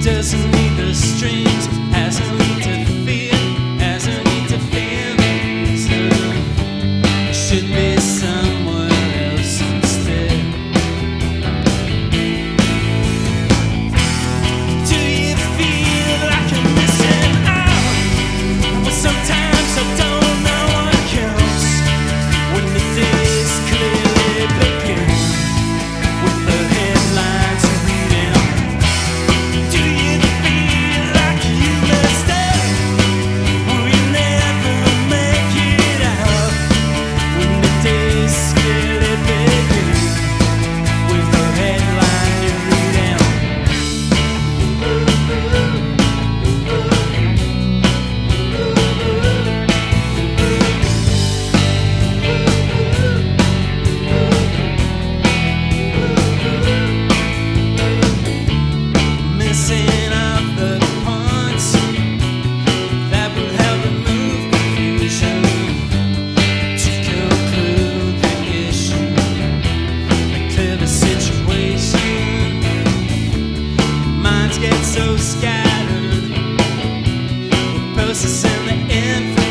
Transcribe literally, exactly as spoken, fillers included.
Doesn't need the strings, hasn't need to feel, hasn't need to feel the reason. Should be somewhere else instead. Do you feel like you're missing out? Well, sometimes I don't know what counts when the days clearly begin with the headlines you read out. Do you feel like you messed up? Will you never make it out when the days clearly begin with the headline you read out? Missing out the points that will help remove confusion to conclude the issue and clear the situation. Minds get so scattered, we're processing the information.